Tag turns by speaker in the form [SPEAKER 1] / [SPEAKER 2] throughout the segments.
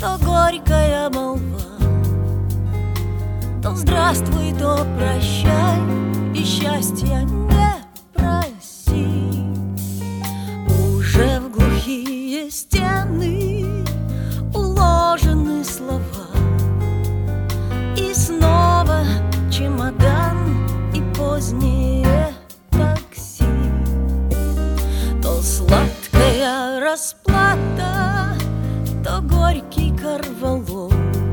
[SPEAKER 1] то горькая молва, то здравствуй, то прощай, и счастья не проси. Уже в глухие стены уложены слова, и снова чемодан и позднее такси. То сладкая расплата, то горький корвалол,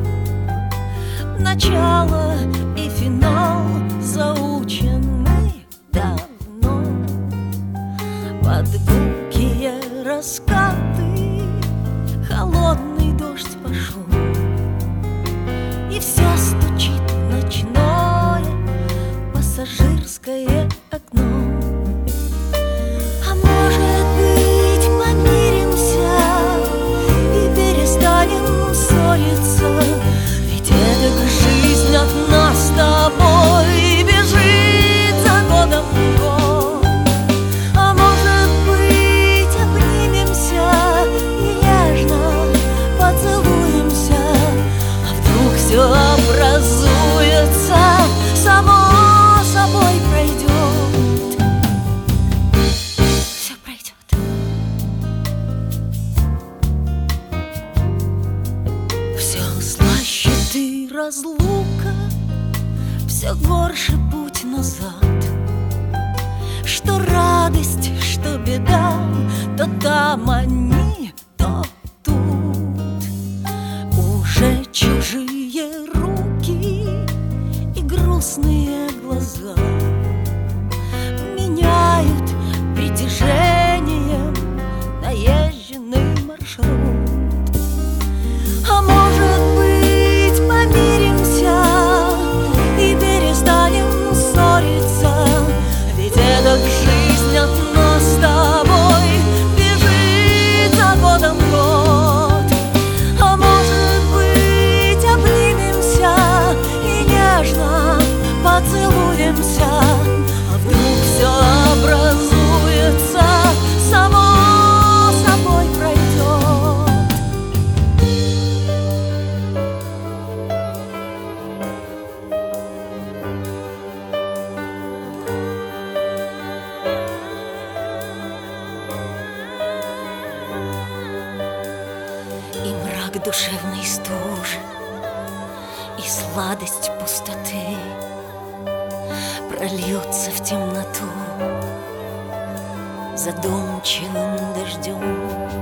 [SPEAKER 1] начало и финал заучены давно. Под гулкие раскаты холодный дождь пошел, и все стучит ночное пассажирское окно. А может быть, помиримся и перестанем ссориться, ведь эта жизнь от нас с тобой бежит за годом год. А может быть, обнимемся и нежно поцелуемся, а вдруг все образуется, само собой пройдет. Все пройдет. Все слаще ты разлука, все горше путь назад. Что радость, что беда, то там они, то тут. Уже чужие руки и грустные глаза меняют притяжением наезженный маршрут. А может быть, помиримся и перестанем ссориться, ведь эта жизнь от нас с тобой бежит за годом год. А может быть, обнимемся и нежно поцелуемся, а вдруг все образуется, само собой пройдет. И мрак душевной стужи, и сладость пустоты прольются в темноту задумчивым дождем.